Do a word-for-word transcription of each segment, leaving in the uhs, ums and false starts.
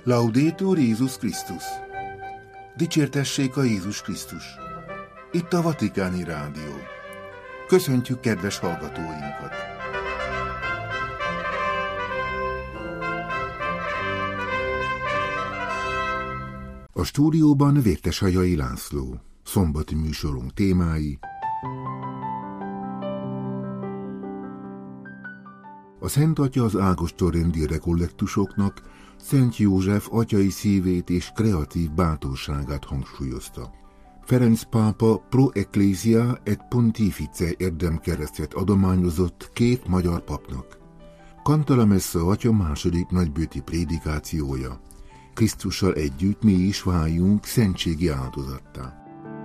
Laudetur Jézus Krisztus! Dicsértessék a Jézus Krisztus! Itt a Vatikáni Rádió. Köszöntjük kedves hallgatóinkat! A stúdióban Vértesajai László. Szombati műsorunk témái: a Szent Atya az ágostonrendi rekollektusoknak Szent József atyai szívét és kreatív bátorságát hangsúlyozta. Ferenc pápa Pro Ecclesia et Pontifice érdemkeresztet adományozott két magyar papnak. Canta la Messa atya második nagybőti prédikációja. Krisztussal együtt mi is váljunk szentségi áldozattá.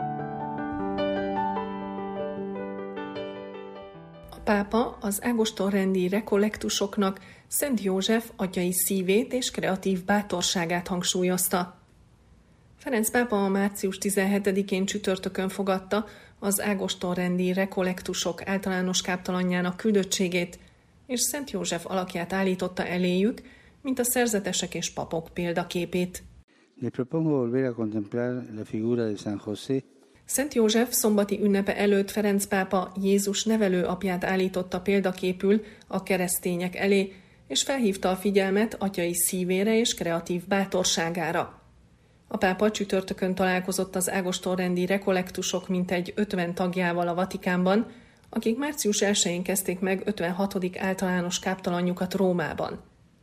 A pápa az ágostonrendi rekollektusoknak Szent József atyai szívét és kreatív bátorságát hangsúlyozta. Ferenc pápa a március tizenhetedikén csütörtökön fogadta az ágostonrendi rekollektusok általános káptalanjának küldöttségét, és Szent József alakját állította eléjük, mint a szerzetesek és papok példaképét. Le propongo volver a contemplar la figura de San José. Szent József szombati ünnepe előtt Ferenc pápa Jézus nevelő apját állította példaképül a keresztények elé, és felhívta a figyelmet atyai szívére és kreatív bátorságára. A pápa csütörtökön találkozott az ágostonrendi rekollektusok mintegy ötven tagjával a Vatikánban, akik március elsején kezdték meg ötvenhatodik általános káptalanjukat Rómában.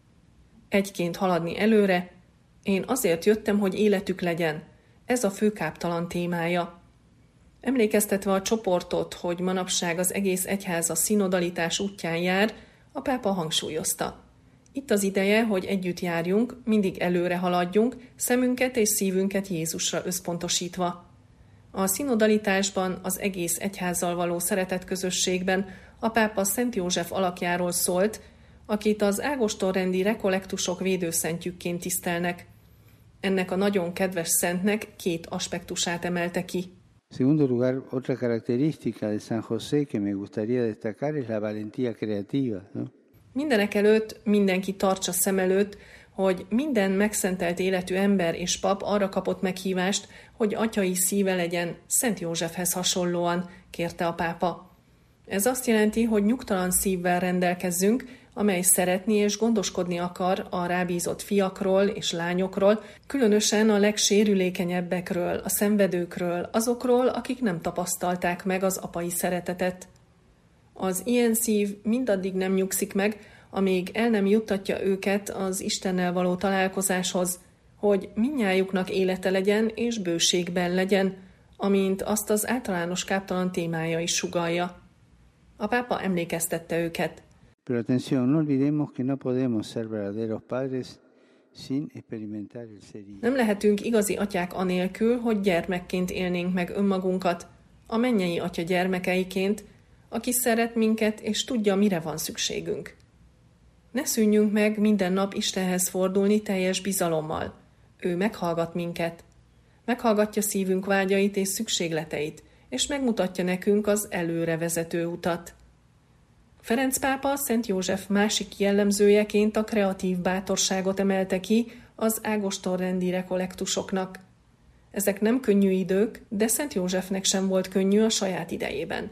Egyként haladni előre, én azért jöttem, hogy életük legyen. Ez a fő káptalan témája. Emlékeztetve a csoportot, hogy manapság az egész egyház a szinodalitás útján jár, a pápa hangsúlyozta. Itt az ideje, hogy együtt járjunk, mindig előre haladjunk, szemünket és szívünket Jézusra összpontosítva. A szinodalitásban, az egész egyházzal való szeretetközösségben a pápa Szent József alakjáról szólt, akit az ágostonrendi rekollektusok védőszentjükként tisztelnek. Ennek a nagyon kedves szentnek két aspektusát emelte ki. Segundo lugar, otra característica de San José que me gustaría destacar es la valentía creativa, ¿no? Mindenek előtt mindenki tartsa szem előtt, hogy minden megszentelt életű ember és pap arra kapott meghívást, hogy atyai szíve legyen Szent Józsefhez hasonlóan, kérte a pápa. Ez azt jelenti, hogy nyugtalan szívvel rendelkezzünk, amely szeretni és gondoskodni akar a rábízott fiakról és lányokról, különösen a legsérülékenyebbekről, a szenvedőkről, azokról, akik nem tapasztalták meg az apai szeretetet. Az ilyen szív mindaddig nem nyugszik meg, amíg el nem juttatja őket az Istennel való találkozáshoz, hogy mindnyájuknak élete legyen és bőségben legyen, amint azt az általános káptalan témája is sugallja. A pápa emlékeztette őket. Pero atención, no olvidemos que no podemos ser verdaderos padres sin experimentar el ser hijo. Nem lehetünk igazi atyák anélkül, hogy gyermekként élnénk meg önmagunkat, a mennyei atya gyermekeiként, aki szeret minket és tudja, mire van szükségünk. Ne szűnjünk meg minden nap Istenhez fordulni teljes bizalommal. Ő meghallgat minket. Meghallgatja szívünk vágyait és szükségleteit, és megmutatja nekünk az előre vezető utat. Ferenc pápa Szent József másik jellemzőjeként a kreatív bátorságot emelte ki az ágostonrendi rekollektusoknak. Ezek nem könnyű idők, de Szent Józsefnek sem volt könnyű a saját idejében.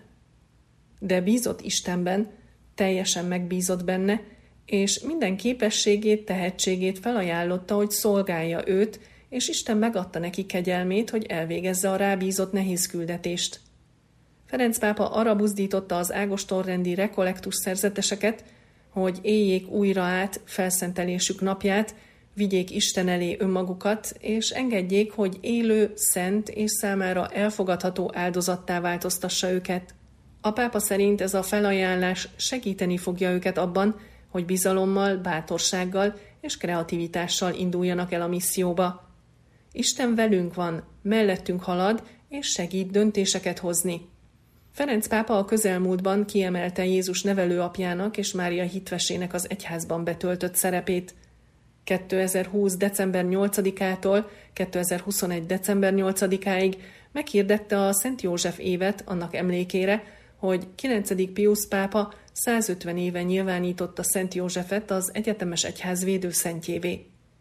De bízott Istenben, teljesen megbízott benne, és minden képességét, tehetségét felajánlotta, hogy szolgálja őt, és Isten megadta neki kegyelmét, hogy elvégezze a rábízott nehéz küldetést. Ferenc pápa arra buzdította az ágostonrendi rekollektus szerzeteseket, hogy éljék újra át felszentelésük napját, vigyék Isten elé önmagukat, és engedjék, hogy élő, szent és számára elfogadható áldozattá változtassa őket. A pápa szerint ez a felajánlás segíteni fogja őket abban, hogy bizalommal, bátorsággal és kreativitással induljanak el a misszióba. Isten velünk van, mellettünk halad, és segít döntéseket hozni. Ferenc pápa a közelmúltban kiemelte Jézus nevelőapjának és Mária hitvesének az egyházban betöltött szerepét. kétezer-húsz. december nyolcadikától kétezer-huszonegy. december nyolcadikáig meghirdette a Szent József évet annak emlékére, hogy kilencedik Piusz pápa százötven éve nyilvánította Szent Józsefet az egyetemes egyház védőszentjévé.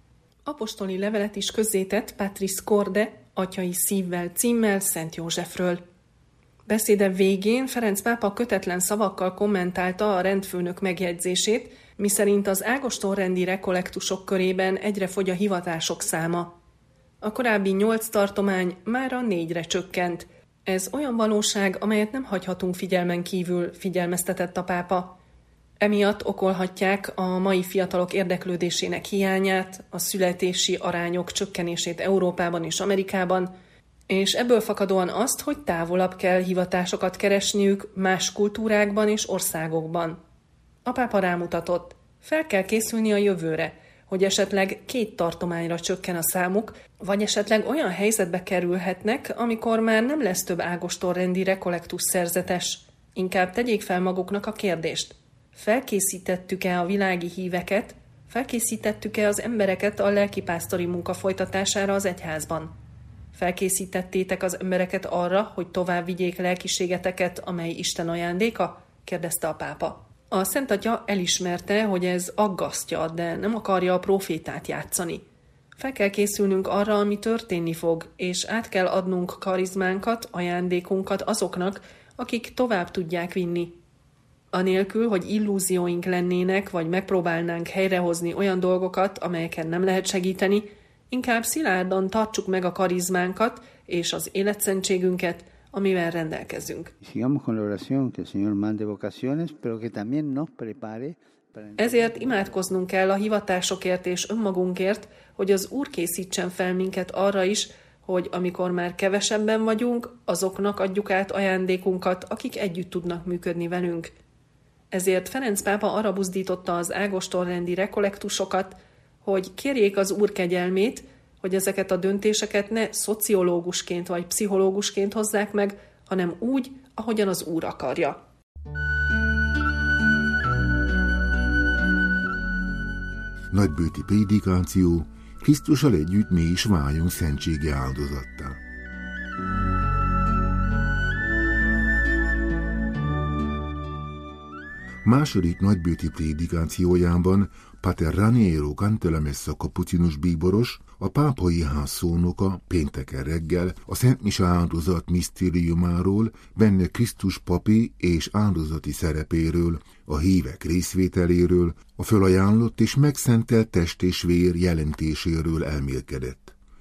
Apostoli levelet is közzétett Patris Corde, Atyai szívvel címmel Szent Józsefről. Beszéde végén Ferenc pápa kötetlen szavakkal kommentálta a rendfőnök megjegyzését, miszerint az ágostonrendi rekollektusok körében egyre fogy a hivatások száma. A korábbi nyolc tartomány mára négyre csökkent. Ez olyan valóság, amelyet nem hagyhatunk figyelmen kívül, figyelmeztetett a pápa. Emiatt okolhatják a mai fiatalok érdeklődésének hiányát, a születési arányok csökkenését Európában és Amerikában, és ebből fakadóan azt, hogy távolabb kell hivatásokat keresniük más kultúrákban és országokban. A pápa rámutatott, fel kell készülni a jövőre, hogy esetleg két tartományra csökken a számuk, vagy esetleg olyan helyzetbe kerülhetnek, amikor már nem lesz több ágostonrendi rekollektus szerzetes. Inkább tegyék fel maguknak a kérdést. Felkészítettük-e a világi híveket, felkészítettük-e az embereket a lelkipásztori munka folytatására az egyházban? Felkészítettétek az embereket arra, hogy tovább vigyék lelkiségeteket, amely Isten ajándéka? Kérdezte a pápa. A Szent Atya elismerte, hogy ez aggasztja, de nem akarja a prófétát játszani. Fel kell készülnünk arra, ami történni fog, és át kell adnunk karizmánkat, ajándékunkat azoknak, akik tovább tudják vinni. Anélkül, hogy illúzióink lennének, vagy megpróbálnánk helyrehozni olyan dolgokat, amelyeken nem lehet segíteni, inkább szilárdan tartsuk meg a karizmánkat és az életszentségünket, amivel rendelkezünk. Ezért imádkoznunk kell a hivatásokért és önmagunkért, hogy az Úr készítsen fel minket arra is, hogy amikor már kevesebben vagyunk, azoknak adjuk át ajándékunkat, akik együtt tudnak működni velünk. Ezért Ferenc pápa arra buzdította az ágostonrendi rekollektusokat, hogy kérjék az Úr kegyelmét, hogy ezeket a döntéseket ne szociológusként vagy pszichológusként hozzák meg, hanem úgy, ahogyan az Úr akarja. Nagybőti prédikáció, Krisztussal együtt mi is váljunk szentsége áldozattá. Második nagybőti prédikációjában Pater Raniero Cantalamessa kapucinus bíboros, a pápai ház szónoka pénteken reggel a Szent Mise áldozat misztériumáról, benne Krisztus papi és áldozati szerepéről, a hívek részvételéről, a fölajánlott és megszentelt test és vér jelentéséről elmélkedett.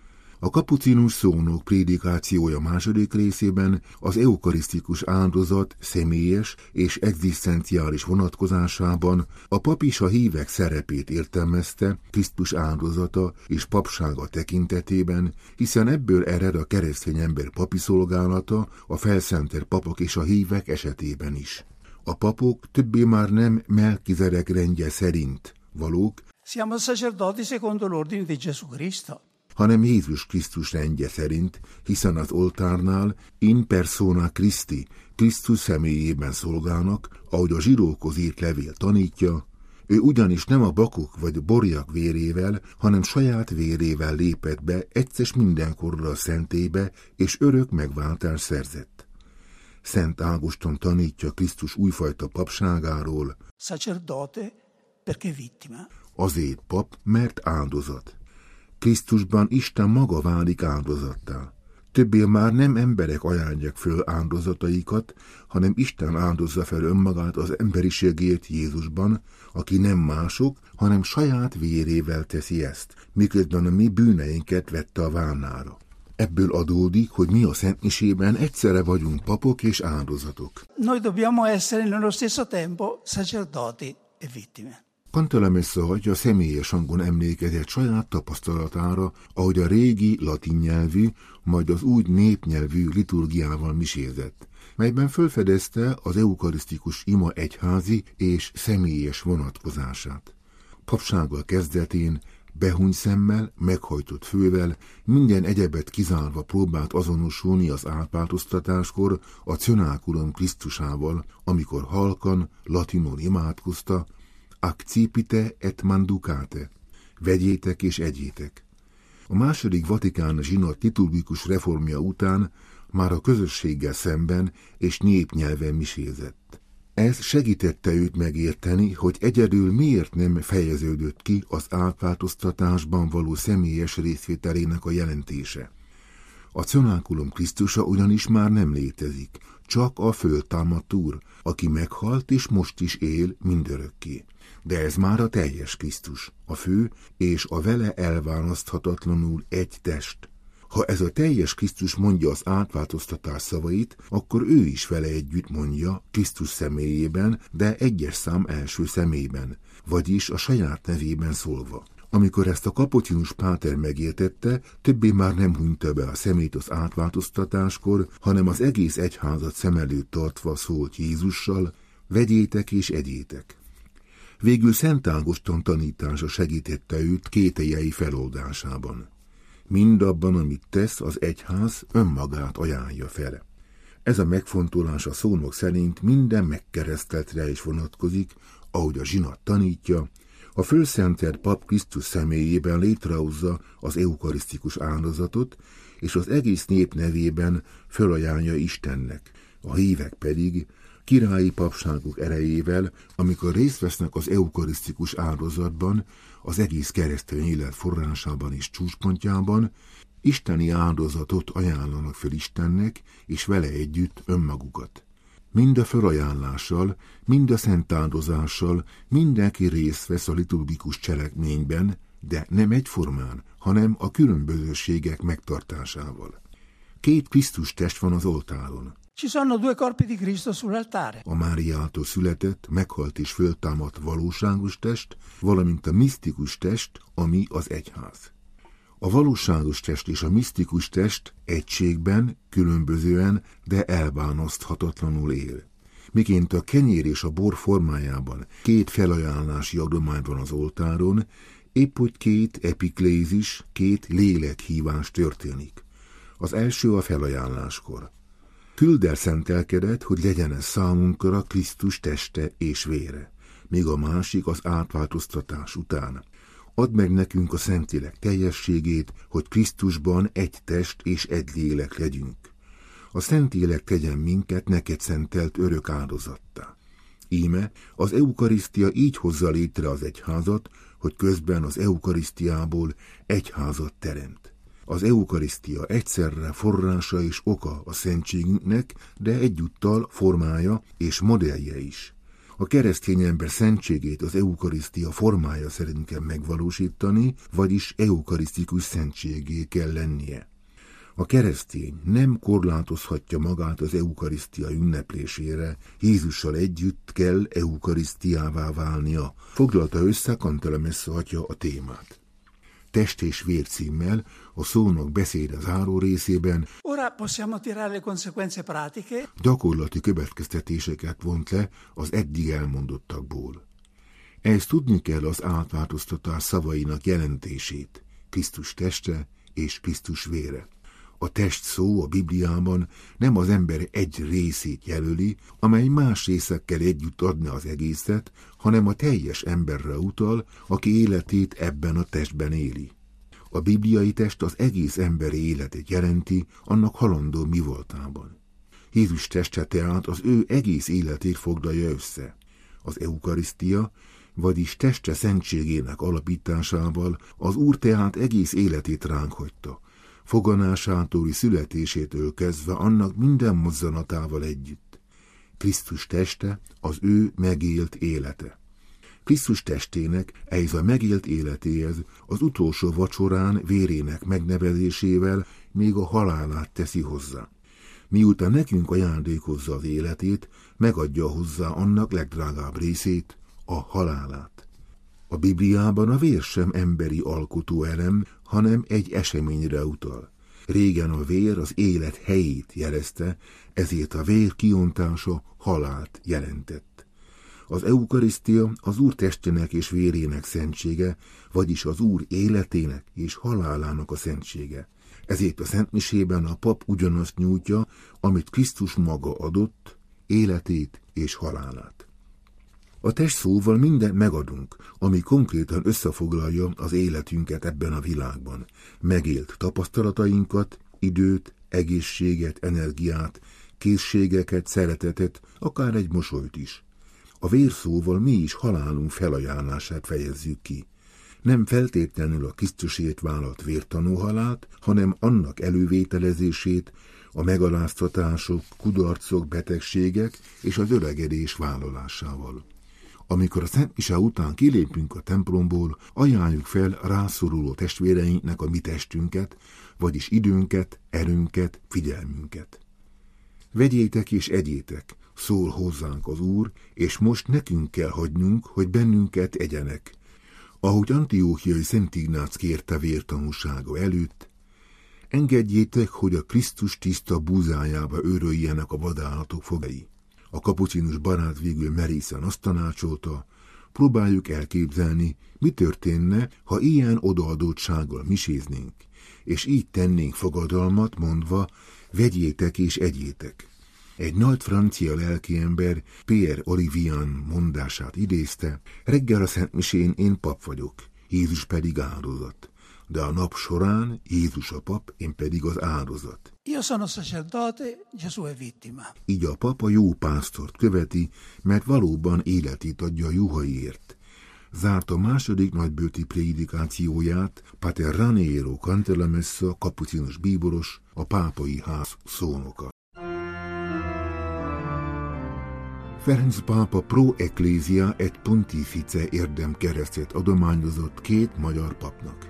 A kapucinus szónok prédikációja második részében az eukarisztikus áldozat személyes és egzisztenciális vonatkozásában a pap és a hívek szerepét értelmezte Krisztus áldozata és papsága tekintetében, hiszen ebből ered a keresztény ember papi szolgálata a felszentelt papok és a hívek esetében is. A papok többé már nem Melkizedek rendje szerint valók, siamo sacerdoti secondo l'ordine di Gesù Cristo, hanem Jézus Krisztus rendje szerint, hiszen az oltárnál in persona Christi, Krisztus személyében szolgálnak, ahogy a zsidókhoz írt levél tanítja, ő ugyanis nem a bakok vagy borjak vérével, hanem saját vérével lépett be egyszer mindenkorra a szentélybe, és örök megváltás szerzett. Szent Ágoston tanítja Krisztus újfajta papságáról, sacerdote perché vittima. Azért pap, mert áldozat. Krisztusban Isten maga válik áldozattá. Többé már nem emberek ajánlják föl áldozataikat, hanem Isten áldozza fel önmagát az emberiségért Jézusban, aki nem mások, hanem saját vérével teszi ezt, miközben a mi bűneinket vette a vállára. Ebből adódik, hogy mi a Szent Misében egyszerre vagyunk papok és áldozatok. Noi dobbiamo essere nello stesso tempo sacerdoti e vittime. Cantalamessa atya személyes hangon emlékezett saját tapasztalatára, ahogy a régi latin nyelvű, majd az úgy népnyelvű liturgiával misézett, melyben felfedezte az eukarisztikus ima egyházi és személyes vonatkozását. Papsággal kezdetén behúny szemmel, meghajtott fővel, minden egyebet kizárva próbált azonosulni az átváltoztatáskor a Cenaculum Krisztusával, amikor halkan, latinon imádkozta, accipite et manducate, vegyétek és egyétek. A második Vatikán zsinat liturgikus reformja után már a közösséggel szemben és népnyelven misézett. Ez segítette őt megérteni, hogy egyedül miért nem fejeződött ki az átváltoztatásban való személyes részvételének a jelentése. A cenákulum Krisztusa ugyanis már nem létezik, csak a föltámadt Úr, aki meghalt és most is él mindörökké. De ez már a teljes Krisztus, a fő és a vele elválaszthatatlanul egy test. Ha ez a teljes Krisztus mondja az átváltoztatás szavait, akkor ő is vele együtt mondja Krisztus személyében, de egyes szám első személyben, vagyis a saját nevében szólva. Amikor ezt a Kapucinus páter megértette, többé már nem hunyta be a szemét az átváltoztatáskor, hanem az egész egyházat szem előtt tartva szólt Jézussal: vegyétek és egyétek. Végül Szent Ágoston tanítása segítette őt kételyei feloldásában. Mindabban, amit tesz, az egyház önmagát ajánlja fel. Ez a megfontolás a szónok szerint minden megkereszteltre is vonatkozik, ahogy a zsinat tanítja, a fölszentelt pap Krisztus személyében létrehozza az eukarisztikus áldozatot, és az egész nép nevében fölajánlja Istennek, a hívek pedig királyi papságuk erejével, amikor részt vesznek az eukarisztikus áldozatban, az egész keresztény élet forrásában és csúcspontjában, isteni áldozatot ajánlanak fel Istennek, és vele együtt önmagukat. Mind a fölajánlással, mind a szent áldozással mindenki részt vesz a liturgikus cselekményben, de nem egyformán, hanem a különbözőségek megtartásával. Két Krisztus test van az oltáron. Ci sono due corpi di Cristo sull'altare. A Máriától született, meghalt és föltámadt valóságos test, valamint a misztikus test, ami az egyház. A valóságos test és a misztikus test egységben, különbözően, de elválaszthatatlanul él. Miként a kenyér és a bor formájában két felajánlási adomány van az oltáron, épp hogy két epiklézis, két lélekhívás történik. Az első a felajánláskor. Küld el szentelkedett, hogy legyen ez számunkra Krisztus teste és vére, míg a másik az átváltoztatás után. Add meg nekünk a Szentlélek teljességét, hogy Krisztusban egy test és egy lélek legyünk. A Szentlélek tegyen minket neked szentelt örök áldozattá. Íme az eukarisztia így hozza létre az egyházat, hogy közben az eukarisztiából egyházat teremt. Az eukarisztia egyszerre forrása és oka a szentségünknek, de egyúttal formája és modellje is. A keresztény ember szentségét az eukarisztia formája szerint kell megvalósítani, vagyis eukarisztikus szentségé kell lennie. A keresztény nem korlátozhatja magát az eukarisztia ünneplésére, Jézussal együtt kell eukarisztiává válnia, foglalta össze Cantalamessa atya a témát. Test és vér címmel a szónok beszéde záró részében Ora possiamo tirare le conseguenze pratiche. Gyakorlati következtetéseket vont le az eddig elmondottakból. Ehhez tudni kell az átváltoztatás szavainak jelentését, Krisztus teste és Krisztus vére. A test szó a Bibliában nem az ember egy részét jelöli, amely más részekkel együtt adna az egészet, hanem a teljes emberre utal, aki életét ebben a testben éli. A bibliai test az egész emberi életet jelenti, annak halandó mi voltában. Jézus teste tehát az ő egész életét foglalja össze. Az eukarisztia, vagyis teste szentségének alapításával az Úr tehát egész életét ránk hagyta, foganásától születésétől kezdve annak minden mozzanatával együtt. Krisztus teste az ő megélt élete. Krisztus testének ehhez a megélt életéhez az utolsó vacsorán vérének megnevezésével még a halálát teszi hozzá. Miután nekünk ajándékozza az életét, megadja hozzá annak legdrágább részét, a halálát. A Bibliában a vér sem emberi alkotóelem, hanem egy eseményre utal. Régen a vér az élet helyét jelezte, ezért a vér kiontása halált jelentett. Az eukarisztia az Úr testének és vérének szentsége, vagyis az Úr életének és halálának a szentsége. Ezért a szentmisében a pap ugyanazt nyújtja, amit Krisztus maga adott, életét és halálát. A test szóval mindent megadunk, ami konkrétan összefoglalja az életünket ebben a világban. Megélt tapasztalatainkat, időt, egészséget, energiát, készségeket, szeretetet, akár egy mosolyt is. A vérszóval mi is halálunk felajánlását fejezzük ki. Nem feltétlenül a Krisztusért vállalt vértanú halált, hanem annak elővételezését, a megaláztatások, kudarcok, betegségek és az öregedés vállalásával. Amikor a Szent Mise után kilépünk a templomból, ajánljuk fel rászoruló testvéreinknek a mi testünket, vagyis időnket, erőnket, figyelmünket. Vegyétek és egyétek, szól hozzánk az Úr, és most nekünk kell hagynunk, hogy bennünket egyenek. Ahogy Antióchiai Szent Ignác kérte vértanúsága előtt, engedjétek, hogy a Krisztus tiszta búzájába őröljenek a vadállatok fogai. A kapucinus barát végül merészen azt tanácsolta, próbáljuk elképzelni, mi történne, ha ilyen odaadottsággal miséznénk, és így tennénk fogadalmat, mondva, vegyétek és egyétek. Egy nagy francia lelkiember Pierre Olivian mondását idézte, reggel a szentmisén én pap vagyok, Jézus pedig áldozat. De a nap során Jézus a pap, én pedig az áldozat. Io sono sacerdote, Gesù è vittima. Így a pap a jó pásztort követi, mert valóban életét adja a juhaiért. Zárt a második nagybőti prédikációját Pater Raniero Cantalamessa, kapucinus bíboros, a pápai ház szónoka. Ferenc pápa Pro Ecclesia et Pontifice érdemkeresztet adományozott két magyar papnak.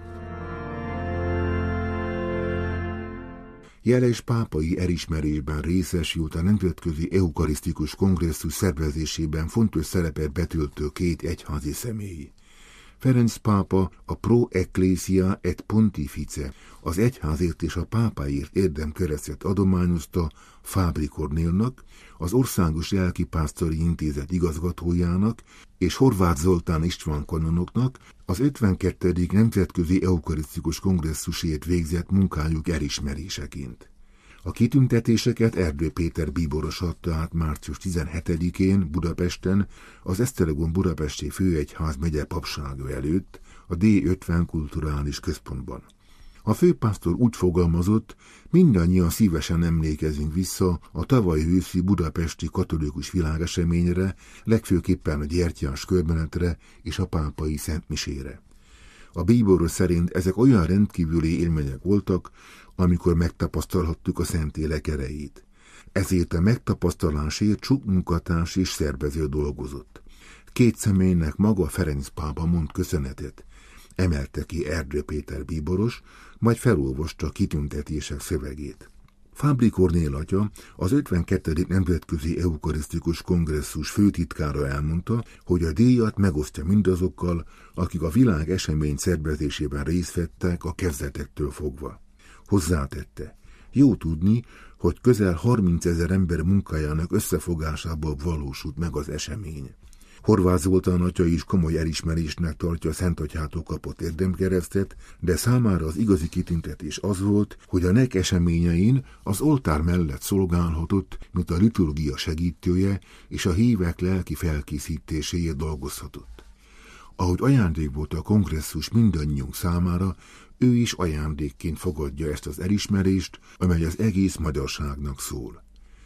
Jeles pápai elismerésben részesült a Nemzetközi Eukarisztikus Kongresszus szervezésében fontos szerepet betöltő két egyházi személy. Ferenc pápa a Pro Ecclesia et Pontifice, az egyházért és a pápáért érdemkeresztet adományozta Fábri Kornélnak, az Országos Lelkipásztori Intézet igazgatójának és Horváth Zoltán István kanonoknak az ötvenkettedik Nemzetközi Eukarisztikus Kongresszusért végzett munkájuk elismeréseként. A kitüntetéseket Erdő Péter bíboros adta át március tizenhetedikén Budapesten az Esztergom budapesti főegyház megye papsága előtt a dé ötven kulturális központban. A főpásztor úgy fogalmazott, mindannyian szívesen emlékezünk vissza a tavaly őszi budapesti katolikus világeseményre, legfőképpen a gyertyás körbenetre és a pápai szentmisére. A bíboros szerint ezek olyan rendkívüli élmények voltak, amikor megtapasztalhattuk a Szentlélek erejét. Ezért a megtapasztalásért sok munkatárs és szervező dolgozott. Két személynek maga Ferenc pápa mond köszönetet, emelte ki Erdő Péter bíboros, majd felolvasta a kitüntetések szövegét. Fábri Kornél atya, az ötvenkettedik Nemzetközi Eukarisztikus Kongresszus főtitkára elmondta, hogy a díjat megosztja mindazokkal, akik a világ esemény szervezésében részt vettek a kezdetektől fogva. Hozzátette, jó tudni, hogy közel harmincezer ember munkájának összefogásából valósult meg az esemény. Horváth Zoltán atya is komoly elismerésnek tartja a Szentatyától kapott érdemkeresztet, de számára az igazi kitüntetés az volt, hogy a nek eseményein az oltár mellett szolgálhatott, mint a liturgia segítője és a hívek lelki felkészítéséért dolgozhatott. Ahogy ajándék volt a kongresszus mindannyiunk számára, ő is ajándékként fogadja ezt az elismerést, amely az egész magyarságnak szól.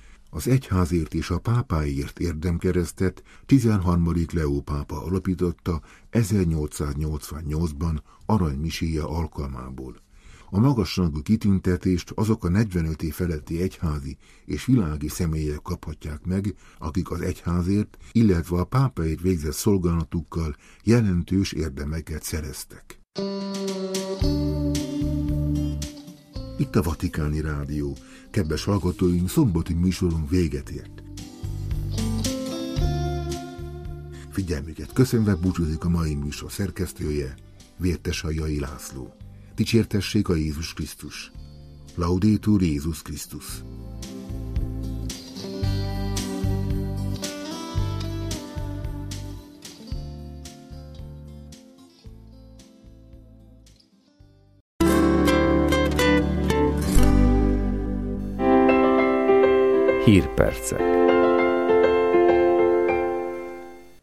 Az egyházért és a pápáért érdemkeresztet tizenharmadik Leó pápa alapította ezernyolcszáznyolcvannyolcban aranymiséje alkalmából. A magasrangú kitüntetést azok a negyvenöt év feletti egyházi és világi személyek kaphatják meg, akik az egyházért, illetve a pápaért végzett szolgálatukkal jelentős érdemeket szereztek. Itt a Vatikáni Rádió. Kedves hallgatóink, szombati műsorunk véget ért. Figyelmüket köszönve búcsúzik a mai műsor szerkesztője, Vértesajai László. Dicsértessék a Jézus Krisztus. Laudetur Jézus Krisztus. Hírpercek.